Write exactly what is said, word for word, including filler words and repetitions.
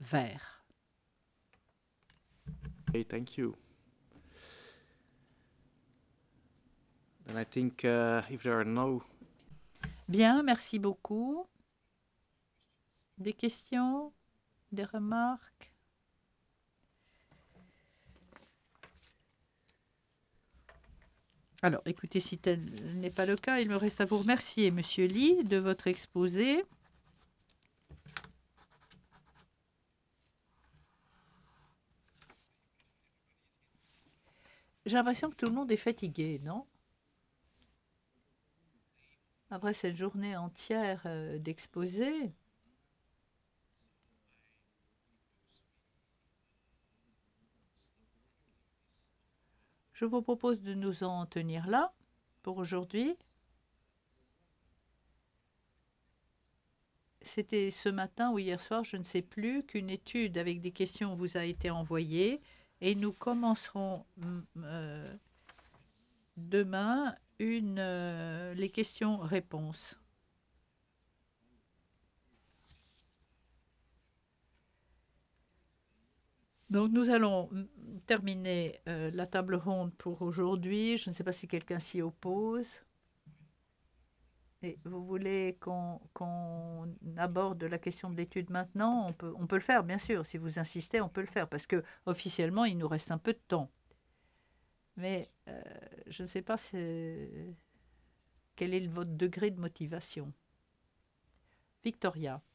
vert. Okay, thank you. Then I think uh, if there are no... Bien, merci beaucoup. Des questions? Des remarques? Alors, écoutez, si tel n'est pas le cas, il me reste à vous remercier, Monsieur Lee, de votre exposé. J'ai l'impression que tout le monde est fatigué, non? Après cette journée entière euh, d'exposé. Je vous propose de nous en tenir là pour aujourd'hui. C'était ce matin ou hier soir, je ne sais plus, qu'une étude avec des questions vous a été envoyée et nous commencerons euh, demain une, euh, les questions-réponses. Donc nous allons terminer euh, la table ronde pour aujourd'hui. Je ne sais pas si quelqu'un s'y oppose. Et vous voulez qu'on qu'on aborde la question de l'étude maintenant? On peut, on peut le faire, bien sûr. Si vous insistez, on peut le faire, parce que officiellement, il nous reste un peu de temps. Mais euh, je ne sais pas quel est votre degré de motivation. Victoria.